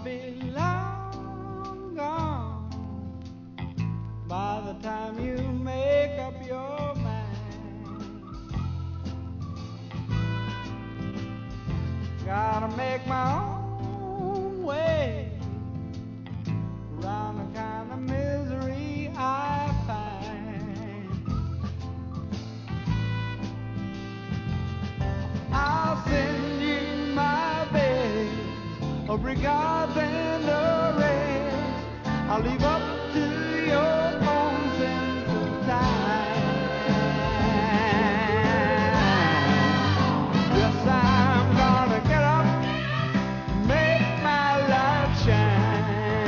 be long gone by the time you make up your mind. Gotta make my own way around the kind of misery I find. I'll send you my best of regards